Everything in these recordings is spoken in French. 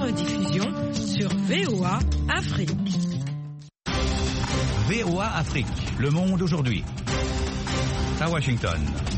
rediffusion sur VOA Afrique. VOA Afrique, le monde aujourd'hui. À Washington.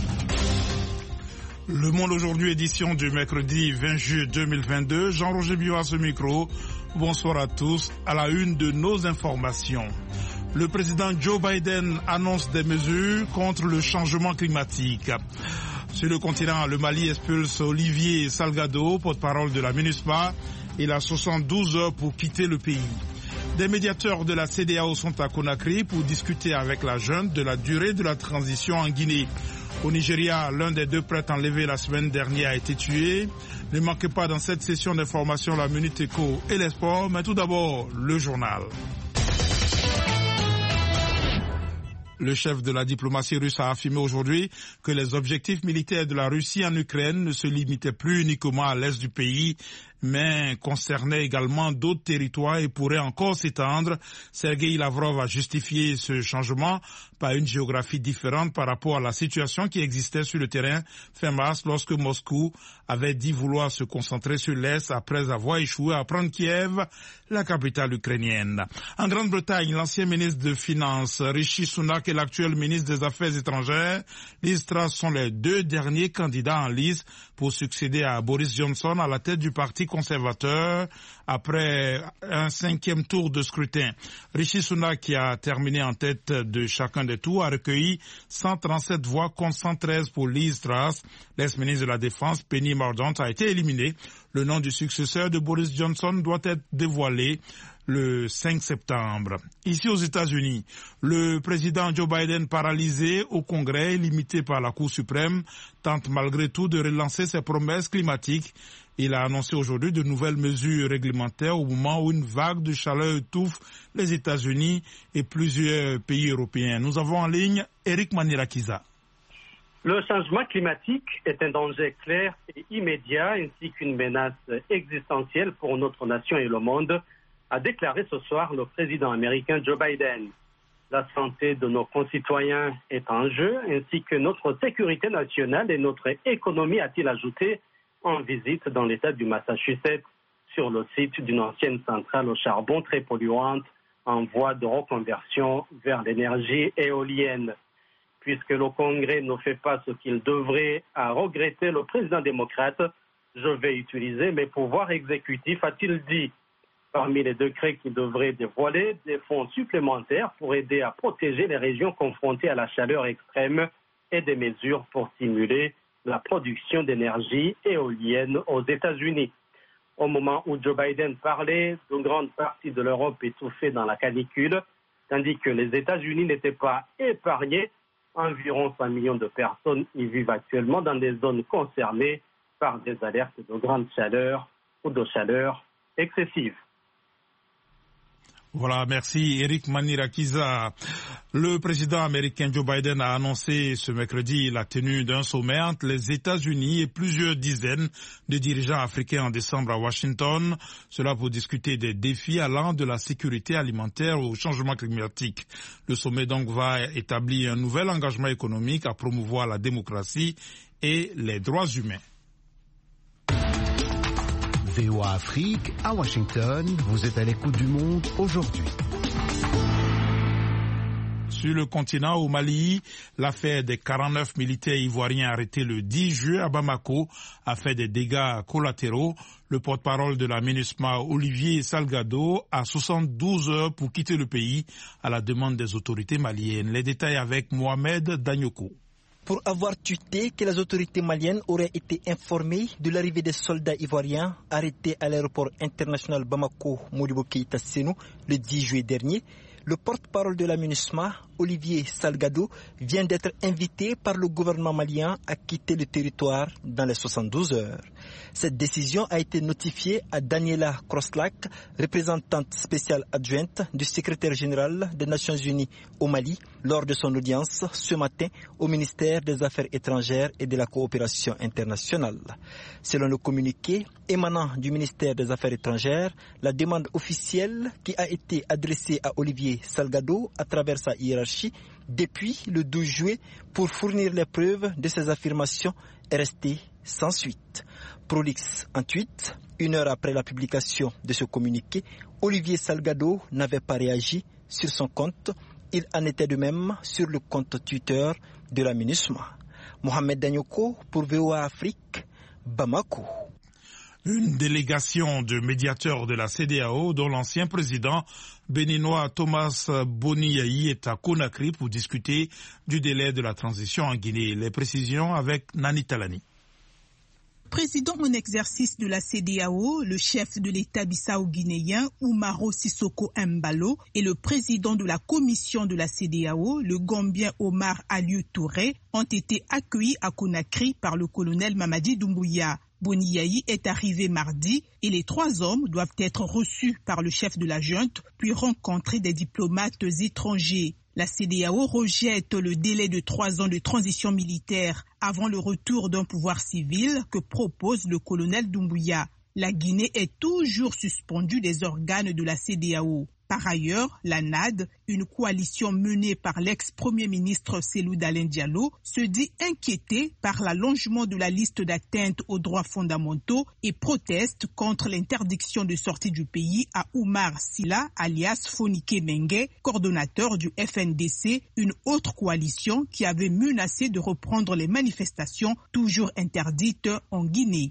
Le Monde aujourd'hui, édition du mercredi 20 juillet 2022. Jean-Roger Biot à ce micro. Bonsoir à tous. À la une de nos informations. Le président Joe Biden annonce des mesures contre le changement climatique. Sur le continent, le Mali expulse Olivier Salgado, porte-parole de la MINUSMA. Il a 72 heures pour quitter le pays. Des médiateurs de la CEDEAO sont à Conakry pour discuter avec la junte de la durée de la transition en Guinée. Au Nigeria, l'un des deux prêtres enlevés la semaine dernière a été tué. Ne manquez pas dans cette session d'information la Minute Éco et les sports, mais tout d'abord le journal. Le chef de la diplomatie russe a affirmé aujourd'hui que les objectifs militaires de la Russie en Ukraine ne se limitaient plus uniquement à l'est du pays, mais concernaient également d'autres territoires et pourraient encore s'étendre. Sergueï Lavrov a justifié ce changement par une géographie différente par rapport à la situation qui existait sur le terrain fin mars lorsque Moscou avait dit vouloir se concentrer sur l'Est après avoir échoué à prendre Kiev, la capitale ukrainienne. En Grande-Bretagne, l'ancien ministre des Finances Rishi Sunak et l'actuel ministre des Affaires étrangères Liz Truss sont les deux derniers candidats en lice pour succéder à Boris Johnson à la tête du Parti conservateur après un 5e tour de scrutin. Rishi Sunak, qui a terminé en tête de chacun des tours, a recueilli 137 voix contre 113 pour Liz Truss. L'ex-ministre de la Défense, Penny Mordaunt, a été éliminé. Le nom du successeur de Boris Johnson doit être dévoilé le 5 septembre. Ici aux États-Unis, le président Joe Biden, paralysé au Congrès et limité par la Cour suprême, tente malgré tout de relancer ses promesses climatiques. Il a annoncé aujourd'hui de nouvelles mesures réglementaires au moment où une vague de chaleur étouffe les États-Unis et plusieurs pays européens. Nous avons en ligne Eric Manirakiza. Le changement climatique est un danger clair et immédiat ainsi qu'une menace existentielle pour notre nation et le monde, a déclaré ce soir le président américain Joe Biden. La santé de nos concitoyens est en jeu, ainsi que notre sécurité nationale et notre économie, a-t-il ajouté, en visite dans l'État du Massachusetts, sur le site d'une ancienne centrale au charbon très polluante, en voie de reconversion vers l'énergie éolienne. Puisque le Congrès ne fait pas ce qu'il devrait, a regretté le président démocrate, je vais utiliser mes pouvoirs exécutifs, a-t-il dit. Parmi les décrets qui devraient dévoiler des fonds supplémentaires pour aider à protéger les régions confrontées à la chaleur extrême et des mesures pour stimuler la production d'énergie éolienne aux États-Unis. Au moment où Joe Biden parlait, une grande partie de l'Europe étouffée dans la canicule, tandis que les États-Unis n'étaient pas épargnés. Environ 100 millions de personnes y vivent actuellement dans des zones concernées par des alertes de grande chaleur ou de chaleur excessive. Voilà, merci Eric Manirakiza. Le président américain Joe Biden a annoncé ce mercredi la tenue d'un sommet entre les États-Unis et plusieurs dizaines de dirigeants africains en décembre à Washington. Cela pour discuter des défis allant de la sécurité alimentaire au changement climatique. Le sommet donc va établir un nouvel engagement économique à promouvoir la démocratie et les droits humains. VOA Afrique, à Washington, vous êtes à l'écoute du monde aujourd'hui. Sur le continent, au Mali, l'affaire des 49 militaires ivoiriens arrêtés le 10 juillet à Bamako a fait des dégâts collatéraux. Le porte-parole de la MINUSMA, Olivier Salgado, a 72 heures pour quitter le pays à la demande des autorités maliennes. Les détails avec Mohamed Danyoko. Pour avoir tuté que les autorités maliennes auraient été informées de l'arrivée des soldats ivoiriens arrêtés à l'aéroport international Bamako-Modibo Keïta Sénou le 10 juillet dernier, le porte-parole de la MINUSMA, Olivier Salgado, vient d'être invité par le gouvernement malien à quitter le territoire dans les 72 heures. Cette décision a été notifiée à Daniela Kroslak, représentante spéciale adjointe du secrétaire général des Nations Unies au Mali, lors de son audience ce matin au ministère des Affaires étrangères et de la coopération internationale. Selon le communiqué émanant du ministère des Affaires étrangères, la demande officielle qui a été adressée à Olivier Salgado à travers sa hiérarchie depuis le 12 juillet pour fournir les preuves de ses affirmations est restée sans suite. Prolix en tweet, 1 heure après la publication de ce communiqué, Olivier Salgado n'avait pas réagi sur son compte. Il en était de même sur le compte Twitter de la MINUSMA. Mohamed Danyoko pour VOA Afrique, Bamako. Une délégation de médiateurs de la CEDEAO, dont l'ancien président béninois Thomas Boniaï est à Conakry pour discuter du délai de la transition en Guinée. Les précisions avec Nani Talani. Président en exercice de la CEDEAO, le chef de l'État bissau-guinéen Umaro Sissoko Embalo et le président de la commission de la CEDEAO, le Gambien Omar Alieu Touré, ont été accueillis à Conakry par le colonel Mamadi Doumbouya. Boniaï est arrivé mardi et les 3 hommes doivent être reçus par le chef de la junte puis rencontrer des diplomates étrangers. La CEDEAO rejette le délai de 3 ans de transition militaire avant le retour d'un pouvoir civil que propose le colonel Doumbouya. La Guinée est toujours suspendue des organes de la CEDEAO. Par ailleurs, la NAD, une coalition menée par l'ex-premier ministre Cellou Dalein Diallo, se dit inquiétée par l'allongement de la liste d'atteintes aux droits fondamentaux et proteste contre l'interdiction de sortie du pays à Oumar Silla, alias Fonike Mengue, coordonnateur du FNDC, une autre coalition qui avait menacé de reprendre les manifestations toujours interdites en Guinée.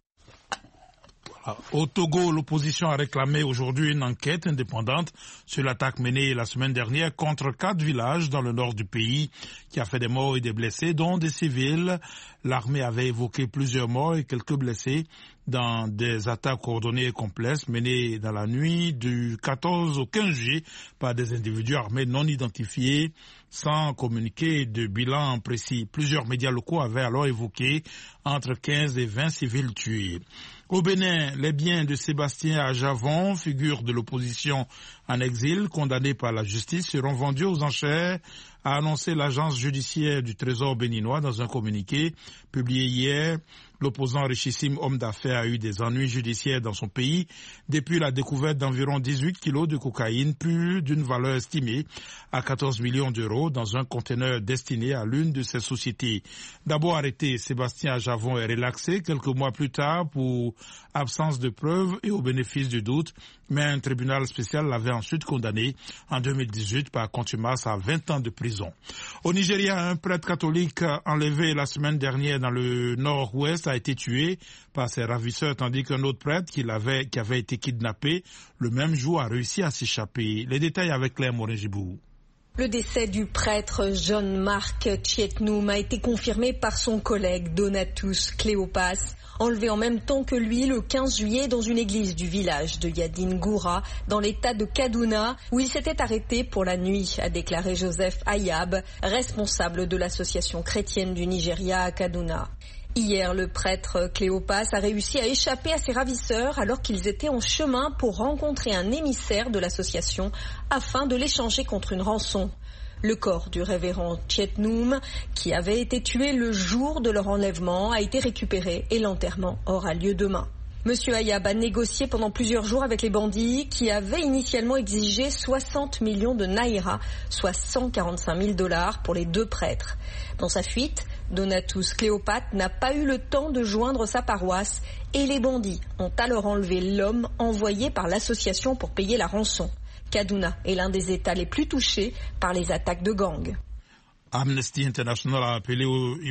Au Togo, l'opposition a réclamé aujourd'hui une enquête indépendante sur l'attaque menée la semaine dernière contre 4 villages dans le nord du pays qui a fait des morts et des blessés, dont des civils. L'armée avait évoqué plusieurs morts et quelques blessés dans des attaques coordonnées et complexes menées dans la nuit du 14 au 15 juillet par des individus armés non identifiés sans communiquer de bilan précis. Plusieurs médias locaux avaient alors évoqué entre 15 et 20 civils tués. Au Bénin, les biens de Sébastien Ajavon, figure de l'opposition en exil, condamné par la justice, seront vendus aux enchères, a annoncé l'agence judiciaire du Trésor béninois dans un communiqué publié hier. L'opposant richissime homme d'affaires a eu des ennuis judiciaires dans son pays depuis la découverte d'environ 18 kilos de cocaïne, plus d'une valeur estimée à 14 millions d'euros dans un conteneur destiné à l'une de ses sociétés. D'abord arrêté, Sébastien Ajavon est relaxé quelques mois plus tard pour absence de preuves et au bénéfice du doute, mais un tribunal spécial l'avait ensuite condamné en 2018 par contumace à 20 ans de prison. Au Nigeria, un prêtre catholique enlevé la semaine dernière dans le nord-ouest a été tué par ses ravisseurs, tandis qu'un autre prêtre qui avait été kidnappé le même jour a réussi à s'échapper. Les détails avec Claire Morin-Gibou. Le décès du prêtre John Mark Tietnoum a été confirmé par son collègue Donatus Cléopas, enlevé en même temps que lui le 15 juillet dans une église du village de Yadingoura, dans l'état de Kaduna, où il s'était arrêté pour la nuit, a déclaré Joseph Ayab, responsable de l'association chrétienne du Nigeria à Kaduna. Hier, le prêtre Cléopas a réussi à échapper à ses ravisseurs alors qu'ils étaient en chemin pour rencontrer un émissaire de l'association afin de l'échanger contre une rançon. Le corps du révérend Tietnoum, qui avait été tué le jour de leur enlèvement, a été récupéré et l'enterrement aura lieu demain. Monsieur Ayab a négocié pendant plusieurs jours avec les bandits qui avaient initialement exigé 60 millions de naira, soit 145 000 $ pour les 2 prêtres. Dans sa fuite, Donatus Cléopâtre n'a pas eu le temps de joindre sa paroisse et les bandits ont alors enlevé l'homme envoyé par l'association pour payer la rançon. Kaduna est l'un des États les plus touchés par les attaques de gangs. Amnesty International a appelé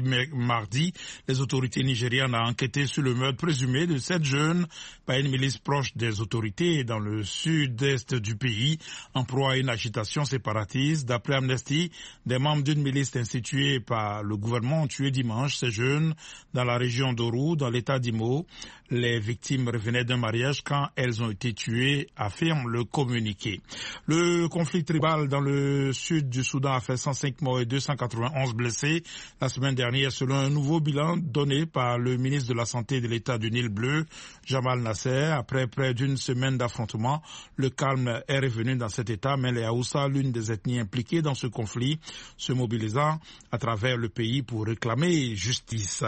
mardi les autorités nigérianes à enquêter sur le meurtre présumé de 7 jeunes par une milice proche des autorités dans le sud-est du pays, en proie à une agitation séparatiste. D'après Amnesty, des membres d'une milice instituée par le gouvernement ont tué dimanche ces jeunes dans la région d'Oru, dans l'état d'Imo. Les victimes revenaient d'un mariage quand elles ont été tuées, affirme le communiqué. Le conflit tribal dans le sud du Soudan a fait 105 morts et 291 blessés la semaine dernière, selon un nouveau bilan donné par le ministre de la Santé de l'État du Nil Bleu, Jamal Nasser. Après près d'une semaine d'affrontements, le calme est revenu dans cet État, mais les Haoussa, l'une des ethnies impliquées dans ce conflit, se mobilisant à travers le pays pour réclamer justice.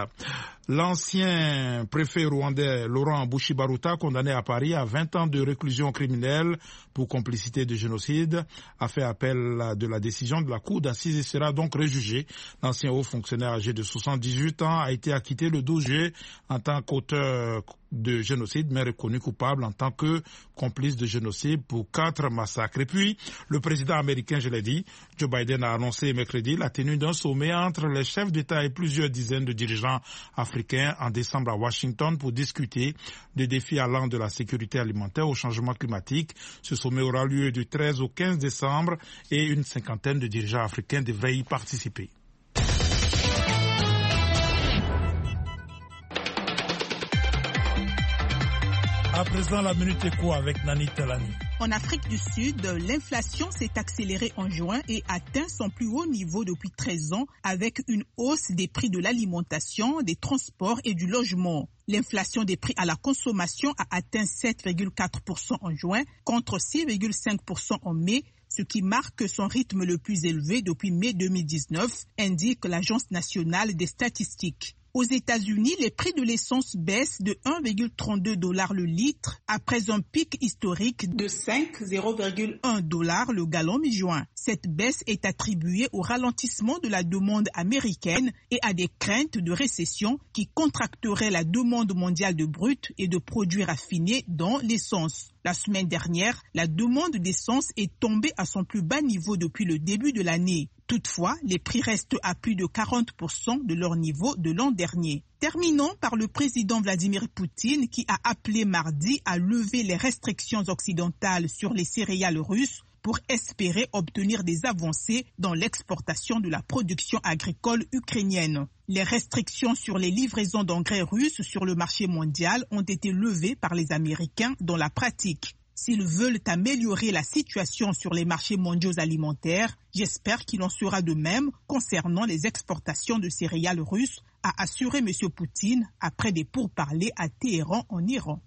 L'ancien préfet rwandais Laurent Bushibaruta, condamné à Paris à 20 ans de réclusion criminelle pour complicité de génocide, a fait appel de la décision de la cour d'assises et sera donc réjugé. L'ancien haut fonctionnaire âgé de 78 ans a été acquitté le 12 juillet en tant qu'auteur de génocide, mais reconnu coupable en tant que complice de génocide pour 4 massacres. Et puis, le président américain, je l'ai dit, Joe Biden a annoncé mercredi la tenue d'un sommet entre les chefs d'État et plusieurs dizaines de dirigeants africains en décembre à Washington pour discuter des défis allant de la sécurité alimentaire au changement climatique. Ce sommet aura lieu du 13 au 15 décembre et une cinquantaine de dirigeants africains devraient y participer. À présent, la Minute Éco avec Nani Telani. En Afrique du Sud, l'inflation s'est accélérée en juin et atteint son plus haut niveau depuis 13 ans avec une hausse des prix de l'alimentation, des transports et du logement. L'inflation des prix à la consommation a atteint 7,4% en juin contre 6,5% en mai, ce qui marque son rythme le plus élevé depuis mai 2019, indique l'Agence nationale des statistiques. Aux États-Unis, les prix de l'essence baissent de 1,32$ le litre après un pic historique de 5,01$ le gallon mi-juin. Cette baisse est attribuée au ralentissement de la demande américaine et à des craintes de récession qui contracteraient la demande mondiale de brut et de produits raffinés dont l'essence. La semaine dernière, la demande d'essence est tombée à son plus bas niveau depuis le début de l'année. Toutefois, les prix restent à plus de 40% de leur niveau de l'an dernier. Terminons par le président Vladimir Poutine qui a appelé mardi à lever les restrictions occidentales sur les céréales russes pour espérer obtenir des avancées dans l'exportation de la production agricole ukrainienne. Les restrictions sur les livraisons d'engrais russes sur le marché mondial ont été levées par les Américains dans la pratique. S'ils veulent améliorer la situation sur les marchés mondiaux alimentaires, j'espère qu'il en sera de même concernant les exportations de céréales russes, a assuré M. Poutine après des pourparlers à Téhéran en Iran.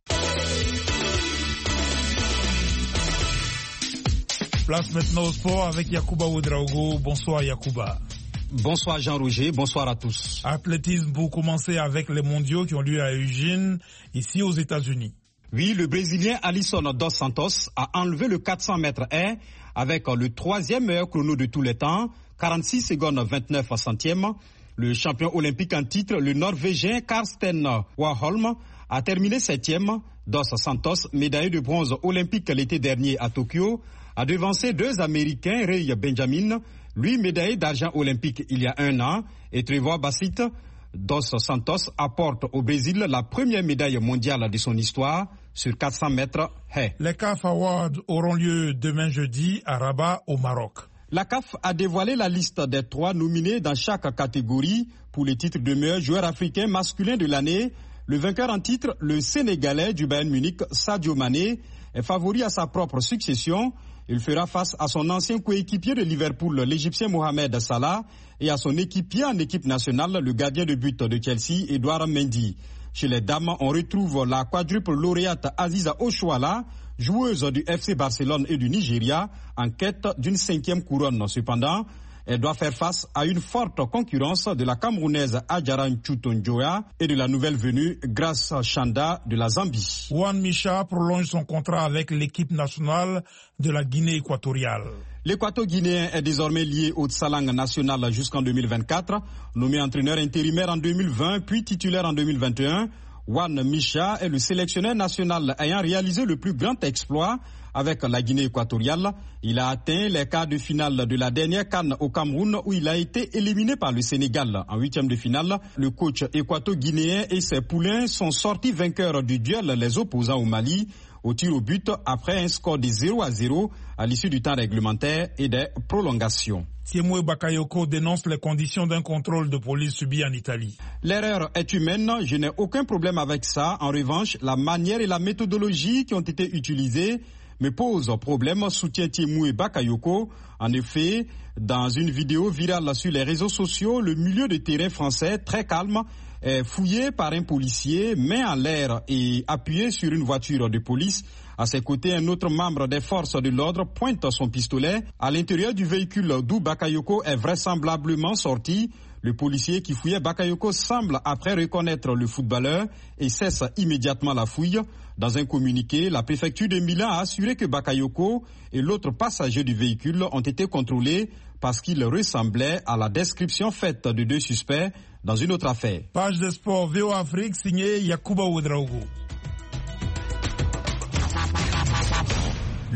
Place maintenant au sport avec Yacouba Ouedraogo. Bonsoir Yacouba. Bonsoir Jean-Roger, bonsoir à tous. Athlétisme pour commencer avec les mondiaux qui ont lieu à Eugene, ici aux États-Unis. Oui, le Brésilien Alisson dos Santos a enlevé le 400 mètres haies avec le 3e meilleur chrono de tous les temps, 46 secondes 29 centièmes. Le champion olympique en titre, le Norvégien Karsten Warholm, a terminé 7e. Dos Santos, médaillé de bronze olympique l'été dernier à Tokyo, a devancé 2 Américains, Ray Benjamin, lui médaillé d'argent olympique il y a 1 an, et Trevor Bassett. Dos Santos apporte au Brésil la première médaille mondiale de son histoire sur 400 mètres haies. Les CAF Awards auront lieu demain jeudi à Rabat au Maroc. La CAF a dévoilé la liste des 3 nominés dans chaque catégorie pour les titres de meilleur joueur africain masculin de l'année. Le vainqueur en titre, le Sénégalais du Bayern Munich, Sadio Mané, est favori à sa propre succession. Il fera face à son ancien coéquipier de Liverpool, l'Égyptien Mohamed Salah, et à son équipier en équipe nationale, le gardien de but de Chelsea, Edouard Mendy. Chez les dames, on retrouve la quadruple lauréate Aziza Oshoala, joueuse du FC Barcelone et du Nigeria, en quête d'une 5e couronne. Cependant, elle doit faire face à une forte concurrence de la Camerounaise Adjara Nchutonjoa et de la nouvelle venue Grace Chanda de la Zambie. Juan Micha prolonge son contrat avec l'équipe nationale de la Guinée équatoriale. L'Équato-Guinéen est désormais lié au Tsalang national jusqu'en 2024. Nommé entraîneur intérimaire en 2020 puis titulaire en 2021, Juan Micha est le sélectionneur national ayant réalisé le plus grand exploit avec la Guinée équatoriale. Il a atteint les quarts de finale de la dernière CAN au Cameroun où il a été éliminé par le Sénégal. En 8e de finale, le coach équato-guinéen et ses poulains sont sortis vainqueurs du duel les opposants au Mali au tir au but après un score de 0-0 à l'issue du temps réglementaire et des prolongations. Thiemoué Bakayoko dénonce les conditions d'un contrôle de police subi en Italie. L'erreur est humaine, je n'ai aucun problème avec ça. En revanche, la manière et la méthodologie qui ont été utilisées me posent problème, soutient Thiemoué Bakayoko. En effet, dans une vidéo virale sur les réseaux sociaux, le milieu de terrain français, très calme, est fouillé par un policier, main en l'air et appuyé sur une voiture de police. À ses côtés, un autre membre des forces de l'ordre pointe son pistolet. À l'intérieur du véhicule d'où Bakayoko est vraisemblablement sorti, le policier qui fouillait Bakayoko semble après reconnaître le footballeur et cesse immédiatement la fouille. Dans un communiqué, la préfecture de Milan a assuré que Bakayoko et l'autre passager du véhicule ont été contrôlés parce qu'ils ressemblaient à la description faite de 2 suspects dans une autre affaire. Page de sport VOA Afrique signée Yacouba Ouedraogo.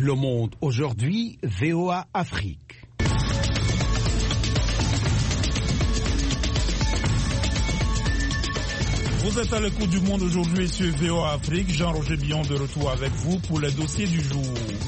Le Monde aujourd'hui, VOA Afrique. Vous êtes à l'écoute du Monde aujourd'hui sur VOA Afrique. Jean-Roger Billon de retour avec vous pour les dossiers du jour.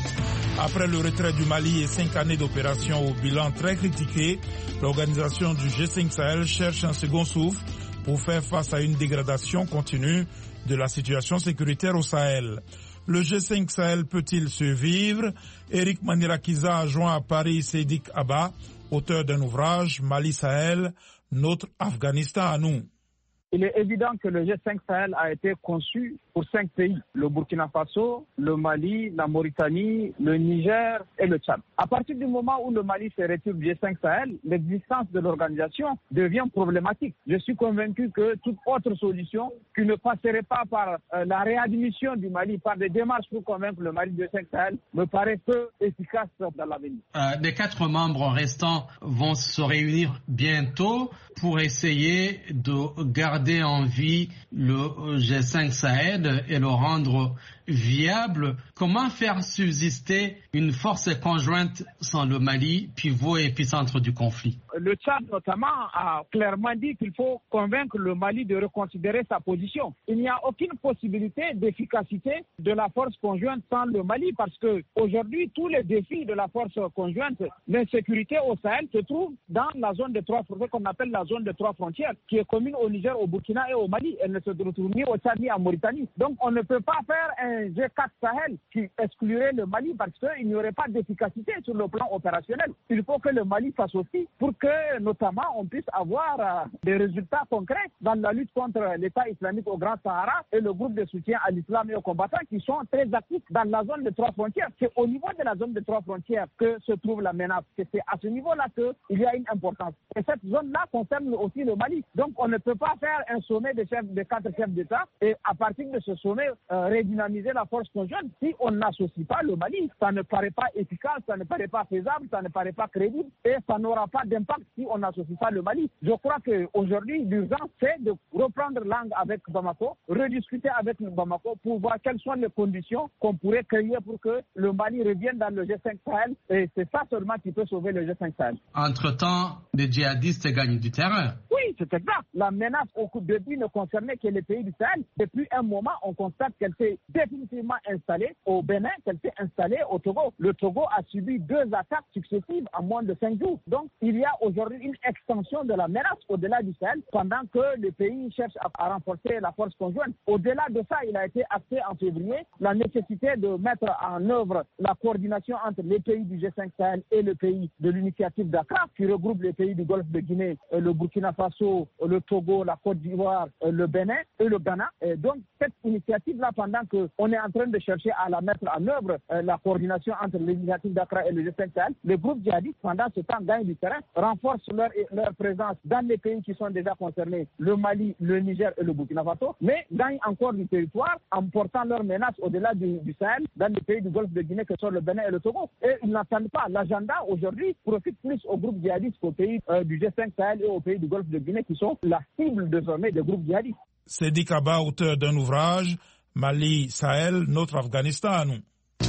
Après le retrait du Mali et 5 années d'opération au bilan très critiqué, l'organisation du G5 Sahel cherche un second souffle pour faire face à une dégradation continue de la situation sécuritaire au Sahel. Le G5 Sahel peut-il survivre? Eric Manirakiza a joint à Paris Sédik Abba, auteur d'un ouvrage Mali Sahel, notre Afghanistan à nous. Il est évident que le G5 Sahel a été conçu pour 5 pays, le Burkina Faso, le Mali, la Mauritanie, le Niger et le Tchad. À partir du moment où le Mali se retire du G5 Sahel, l'existence de l'organisation devient problématique. Je suis convaincu que toute autre solution qui ne passerait pas par la réadmission du Mali, par des démarches pour convaincre le Mali du G5 Sahel, me paraît peu efficace dans l'avenir. Les 4 membres restants vont se réunir bientôt pour essayer de garder en vie le G5 Sahel et le rendre viable. Comment faire subsister une force conjointe sans le Mali, pivot et épicentre du conflit? Le Tchad notamment a clairement dit qu'il faut convaincre le Mali de reconsidérer sa position. Il n'y a aucune possibilité d'efficacité de la force conjointe sans le Mali parce que aujourd'hui tous les défis de la force conjointe, l'insécurité au Sahel se trouvent dans la zone de 3 frontières qu'on appelle la zone de 3 frontières qui est commune au Niger, au Burkina et au Mali. Elle ne se retrouve ni au Tchad ni en Mauritanie. Donc on ne peut pas faire un G4 Sahel qui exclurait le Mali parce qu'il n'y aurait pas d'efficacité sur le plan opérationnel. Il faut que le Mali fasse aussi pour que notamment on puisse avoir des résultats concrets dans la lutte contre l'État islamique au Grand Sahara et le groupe de soutien à l'islam et aux combattants qui sont très actifs dans la zone de 3 frontières. C'est au niveau de la zone de 3 frontières que se trouve la menace. C'est à ce niveau-là qu'il y a une importance. Et cette zone-là concerne aussi le Mali. Donc on ne peut pas faire un sommet de 4 chefs d'État et à partir de ce sommet redynamiser la force conjointe si on n'associe pas le Mali. Ça ne paraît pas efficace, ça ne paraît pas faisable, ça ne paraît pas crédible et ça n'aura pas d'impact si on n'associe pas le Mali. Je crois qu'aujourd'hui, l'urgence, c'est de reprendre langue avec Bamako, rediscuter avec Bamako pour voir quelles sont les conditions qu'on pourrait créer pour que le Mali revienne dans le G5 Sahel et c'est ça seulement qui peut sauver le G5 Sahel. Entre-temps, les djihadistes gagnent du terrain. Oui, c'est exact. La menace au coup de début ne concernait que les pays du Sahel. Depuis un moment, on constate qu'elle s'est définitivement installée au Bénin, qu'elle s'est installée au Togo. Le Togo a subi 2 attaques successives en moins de 5 jours. Donc, il y a aujourd'hui une extension de la menace au-delà du Sahel pendant que le pays cherche à renforcer la force conjointe. Au-delà de ça, il a été acté en février la nécessité de mettre en œuvre la coordination entre les pays du G5 Sahel et le pays de l'initiative Dakar, qui regroupe les pays du Golfe de Guinée, le Burkina Faso, le Togo, la Côte d'Ivoire, le Bénin et le Ghana. Et donc, cette initiative-là, pendant qu'on est en train de chercher à la mettre en œuvre, la coordination entre l'initiative Dakar et le G5 Sahel, les groupes djihadistes, pendant ce temps, gagnent du terrain, renforcent leur présence dans les pays qui sont déjà concernés, le Mali, le Niger et le Burkina Faso, mais gagnent encore du territoire en portant leurs menaces au-delà du Sahel, dans les pays du Golfe de Guinée que sont le Bénin et le Togo. Et ils n'attendent pas. L'agenda, aujourd'hui, profite plus aux groupes djihadistes qu'aux pays du G5 Sahel et aux pays du Golfe de Guinée qui sont la cible désormais des groupes djihadistes. Sédik Abba, auteur d'un ouvrage, Mali Sahel, notre Afghanistan à nous.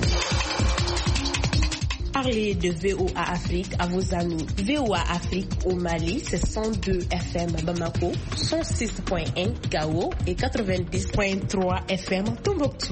Parlez de VOA Afrique à vos amis. VOA Afrique au Mali, c'est 102 FM Bamako, 106.1 Gao et 90.3 FM Tombouctou.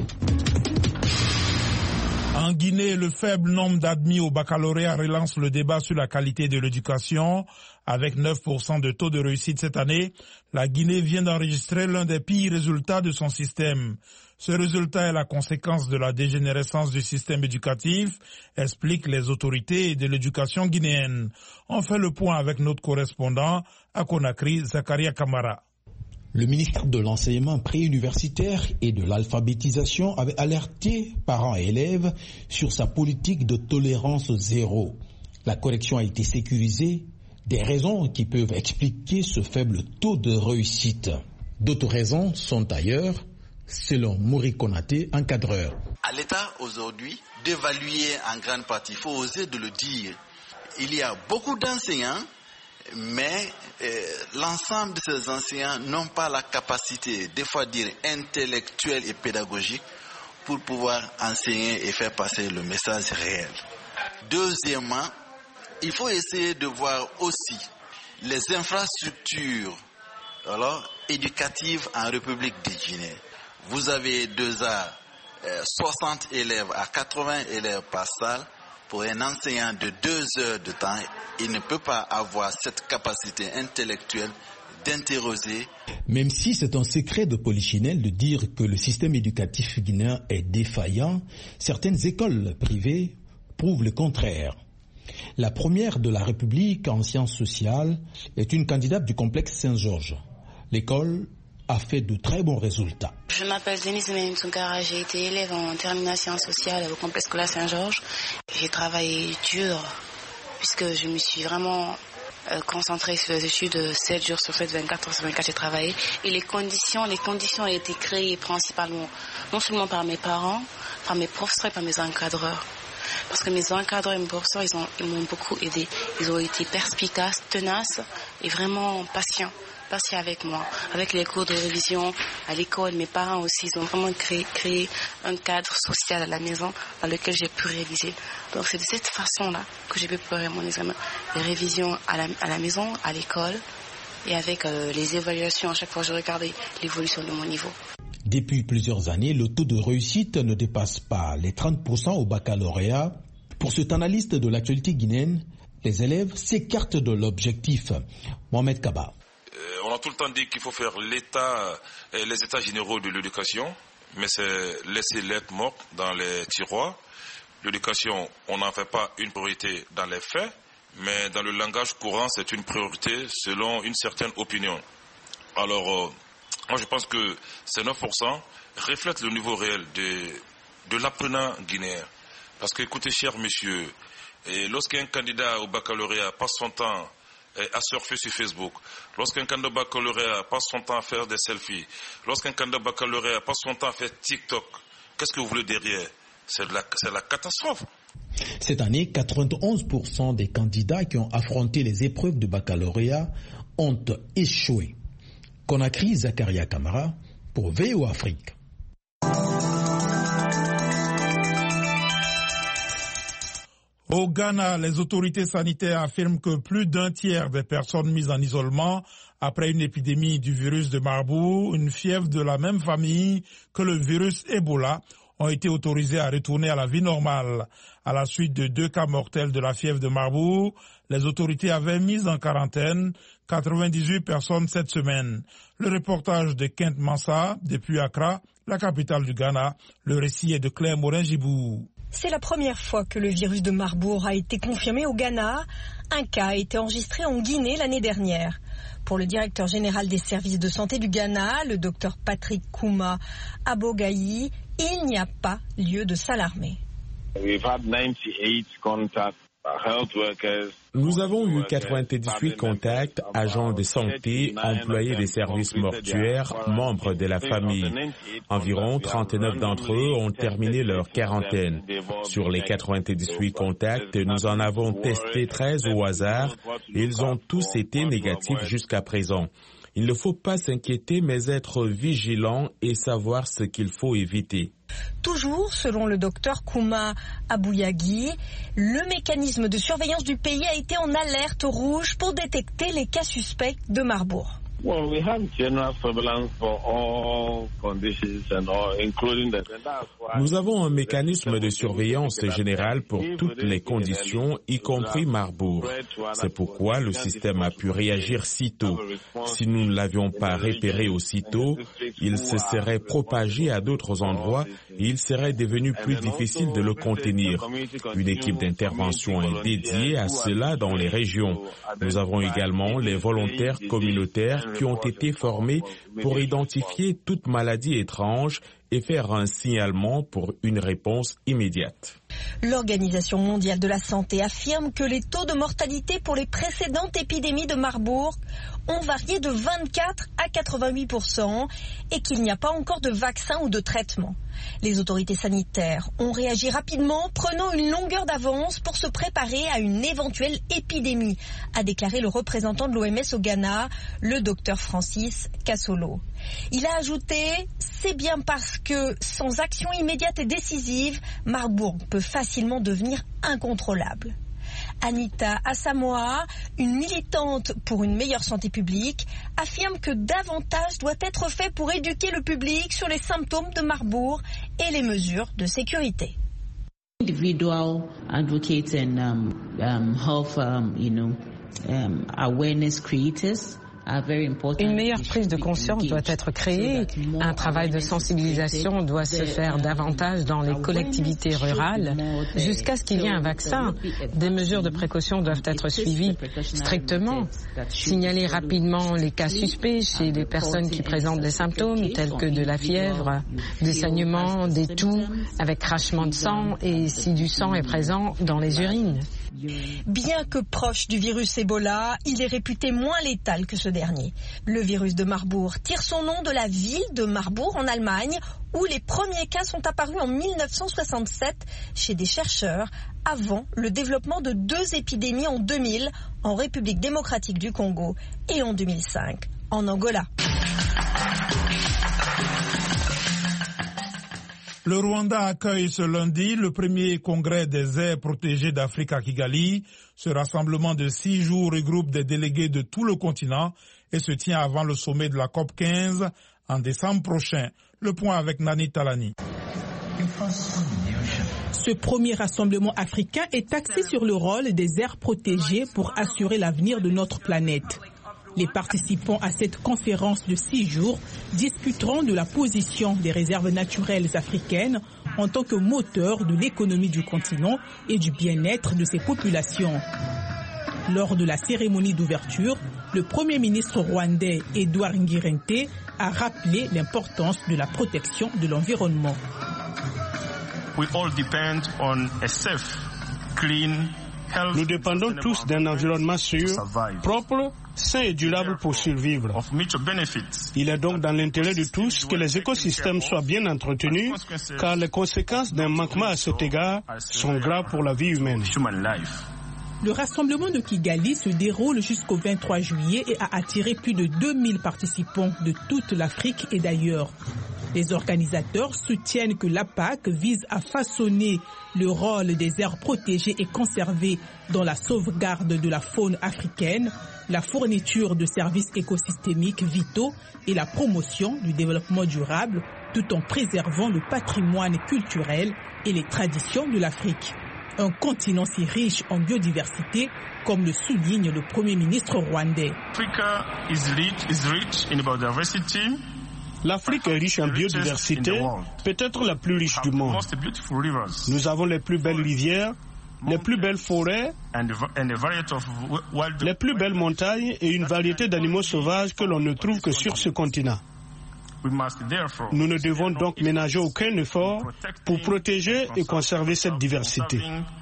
En Guinée, le faible nombre d'admis au baccalauréat relance le débat sur la qualité de l'éducation. Avec 9% de taux de réussite cette année, la Guinée vient d'enregistrer l'un des pires résultats de son système. Ce résultat est la conséquence de la dégénérescence du système éducatif, expliquent les autorités de l'éducation guinéenne. On fait le point avec notre correspondant à Conakry, Zakaria Kamara. Le ministre de l'enseignement préuniversitaire et de l'alphabétisation avait alerté parents et élèves sur sa politique de tolérance zéro. La correction a été sécurisée, des raisons qui peuvent expliquer ce faible taux de réussite. D'autres raisons sont ailleurs, selon Mouri Konaté, encadreur. À l'État aujourd'hui, d'évaluer en grande partie, il faut oser de le dire. Il y a beaucoup d'enseignants, mais l'ensemble de ces enseignants n'ont pas la capacité, des fois dire intellectuelle et pédagogique, pour pouvoir enseigner et faire passer le message réel. Deuxièmement, il faut essayer de voir aussi les infrastructures éducatives en République de Guinée. Vous avez 60 élèves à 80 élèves par salle. Pour un enseignant de 2 heures de temps, il ne peut pas avoir cette capacité intellectuelle d'interroger. Même si c'est un secret de polichinelle de dire que le système éducatif guinéen est défaillant, certaines écoles privées prouvent le contraire. La première de la République en sciences sociales est une candidate du complexe Saint-Georges. L'école a fait de très bons résultats. Je m'appelle Denise Meintounkara, j'ai été élève en terminale sciences sociales au complexe scolaire Saint-Georges. J'ai travaillé dur puisque je me suis vraiment concentrée sur les études 7 jours sur 7, 24 heures sur 24, j'ai travaillé. Et les conditions ont été créées principalement, non seulement par mes parents, par mes professeurs et par mes encadreurs. Parce que mes encadreurs et mes professeurs, ils m'ont beaucoup aidé. Ils ont été perspicaces, tenaces et vraiment patients avec moi. Avec les cours de révision à l'école, mes parents aussi, ils ont vraiment créé un cadre social à la maison dans lequel j'ai pu réviser. Donc c'est de cette façon-là que j'ai pu préparer mon examen. Les révisions à la maison, à l'école et avec les évaluations. À chaque fois, je regardais l'évolution de mon niveau. Depuis plusieurs années, le taux de réussite ne dépasse pas les 30% au baccalauréat. Pour cet analyste de l'actualité guinéenne, les élèves s'écartent de l'objectif. Mohamed Kaba. On a tout le temps dit qu'il faut faire les états généraux de l'éducation, mais c'est laisser lettres mortes dans les tiroirs. L'éducation, on n'en fait pas une priorité dans les faits, mais dans le langage courant, c'est une priorité selon une certaine opinion. Alors, moi je pense que ces 9% reflètent le niveau réel de l'apprenant guinéen. Parce que, écoutez, cher monsieur, lorsqu'un candidat au baccalauréat passe son temps à surfer sur Facebook, lorsqu'un candidat baccalauréat passe son temps à faire des selfies, lorsqu'un candidat baccalauréat passe son temps à faire TikTok, qu'est-ce que vous voulez derrière? C'est la catastrophe. Cette année, 91% des candidats qui ont affronté les épreuves de baccalauréat ont échoué. Conakry, Zakaria Kamara pour VOA Afrique. Au Ghana, les autorités sanitaires affirment que plus d'un tiers des personnes mises en isolement après une épidémie du virus de Marburg, une fièvre de la même famille que le virus Ebola, ont été autorisées à retourner à la vie normale. À la suite de 2 cas mortels de la fièvre de Marburg, les autorités avaient mis en quarantaine 98 personnes cette semaine. Le reportage de Kent Mansa depuis Accra, la capitale du Ghana. Le récit est de Claire Morin-Gibou. C'est la première fois que le virus de Marburg a été confirmé au Ghana. Un cas a été enregistré en Guinée l'année dernière. Pour le directeur général des services de santé du Ghana, le docteur Patrick Kouma Abogayi, il n'y a pas lieu de s'alarmer. Nous avons eu 98 contacts, agents de santé, employés des services mortuaires, membres de la famille. Environ 39 d'entre eux ont terminé leur quarantaine. Sur les 98 contacts, nous en avons testé 13 au hasard. Ils ont tous été négatifs jusqu'à présent. Il ne faut pas s'inquiéter, mais être vigilant et savoir ce qu'il faut éviter. Toujours, selon le docteur Kouma Abouyagui, le mécanisme de surveillance du pays a été en alerte rouge pour détecter les cas suspects de Marburg. Nous avons un mécanisme de surveillance générale pour toutes les conditions, y compris Marburg. C'est pourquoi le système a pu réagir si tôt. Si nous ne l'avions pas repéré aussitôt, il se serait propagé à d'autres endroits et il serait devenu plus difficile de le contenir. Une équipe d'intervention est dédiée à cela dans les régions. Nous avons également les volontaires communautaires qui ont été formés pour identifier toute maladie étrange et faire un signalement pour une réponse immédiate. L'Organisation mondiale de la santé affirme que les taux de mortalité pour les précédentes épidémies de Marburg ont varié de 24 à 88% et qu'il n'y a pas encore de vaccin ou de traitement. Les autorités sanitaires ont réagi rapidement, prenant une longueur d'avance pour se préparer à une éventuelle épidémie, a déclaré le représentant de l'OMS au Ghana, le docteur Francis Kassolo. Il a ajouté « C'est bien parce que sans action immédiate et décisive, Marbourg peut facilement devenir incontrôlable ». Anita Asamoah, une militante pour une meilleure santé publique, affirme que davantage doit être fait pour éduquer le public sur les symptômes de Marbourg et les mesures de sécurité. Individual advocates and health, awareness creators. Une meilleure prise de conscience doit être créée. Un travail de sensibilisation doit se faire davantage dans les collectivités rurales jusqu'à ce qu'il y ait un vaccin. Des mesures de précaution doivent être suivies strictement. Signaler rapidement les cas suspects chez les personnes qui présentent des symptômes tels que de la fièvre, des saignements, des toux avec crachement de sang et si du sang est présent dans les urines. Bien que proche du virus Ebola, il est réputé moins létal que ce dernier. Le virus de Marbourg tire son nom de la ville de Marbourg en Allemagne, où les premiers cas sont apparus en 1967 chez des chercheurs, avant le développement de 2 épidémies en 2000 en République démocratique du Congo et en 2005 en Angola. Le Rwanda accueille ce lundi le premier congrès des aires protégées d'Afrique à Kigali. Ce rassemblement de 6 jours regroupe des délégués de tout le continent et se tient avant le sommet de la COP15 en décembre prochain. Le point avec Nani Talani. Ce premier rassemblement africain est axé sur le rôle des aires protégées pour assurer l'avenir de notre planète. Les participants à cette conférence de 6 jours discuteront de la position des réserves naturelles africaines en tant que moteur de l'économie du continent et du bien-être de ses populations. Lors de la cérémonie d'ouverture, le Premier ministre rwandais Edouard Ngirente a rappelé l'importance de la protection de l'environnement. Nous dépendons tous d'un environnement sûr, propre, sain et durable pour survivre. Il est donc dans l'intérêt de tous que les écosystèmes soient bien entretenus, car les conséquences d'un manquement à cet égard sont graves pour la vie humaine. Le rassemblement de Kigali se déroule jusqu'au 23 juillet et a attiré plus de 2000 participants de toute l'Afrique et d'ailleurs. Les organisateurs soutiennent que l'APAC vise à façonner le rôle des aires protégées et conservées dans la sauvegarde de la faune africaine, la fourniture de services écosystémiques vitaux et la promotion du développement durable, tout en préservant le patrimoine culturel et les traditions de l'Afrique. Un continent si riche en biodiversité, comme le souligne le Premier ministre rwandais. L'Afrique est riche en biodiversité, peut-être la plus riche du monde. Nous avons les plus belles rivières, les plus belles forêts, les plus belles montagnes et une variété d'animaux sauvages que l'on ne trouve que sur ce continent. Nous ne devons donc ménager aucun effort pour protéger et conserver cette diversité.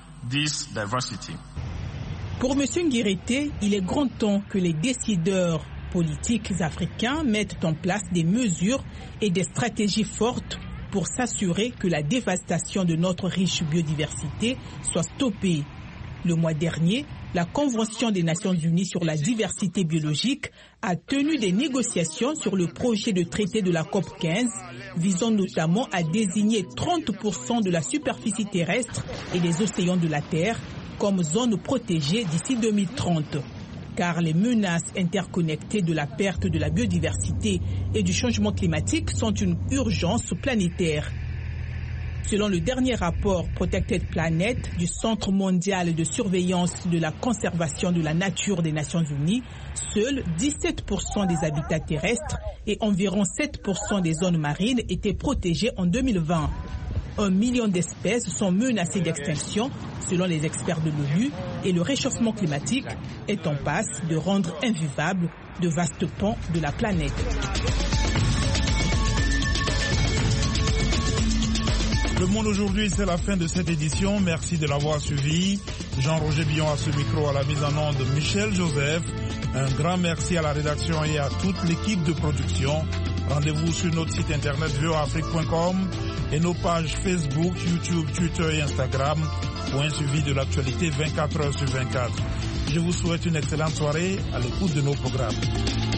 Pour M. Ngirente, il est grand temps que les décideurs politiques africains mettent en place des mesures et des stratégies fortes pour s'assurer que la dévastation de notre riche biodiversité soit stoppée. Le mois dernier, la Convention des Nations Unies sur la diversité biologique a tenu des négociations sur le projet de traité de la COP15, visant notamment à désigner 30% de la superficie terrestre et des océans de la Terre comme zone protégée d'ici 2030. Car les menaces interconnectées de la perte de la biodiversité et du changement climatique sont une urgence planétaire. Selon le dernier rapport Protected Planet du Centre mondial de surveillance de la conservation de la nature des Nations Unies, seuls 17% des habitats terrestres et environ 7% des zones marines étaient protégées en 2020. 1 million d'espèces sont menacées d'extinction selon les experts de l'ONU et le réchauffement climatique est en passe de rendre invivables de vastes pans de la planète. Le Monde aujourd'hui, c'est la fin de cette édition. Merci de l'avoir suivi. Jean-Roger Billon à ce micro, à la mise en onde de Michel Joseph. Un grand merci à la rédaction et à toute l'équipe de production. Rendez-vous sur notre site internet voaafrique.com et nos pages Facebook, YouTube, Twitter et Instagram pour un suivi de l'actualité 24 heures sur 24. Je vous souhaite une excellente soirée à l'écoute de nos programmes.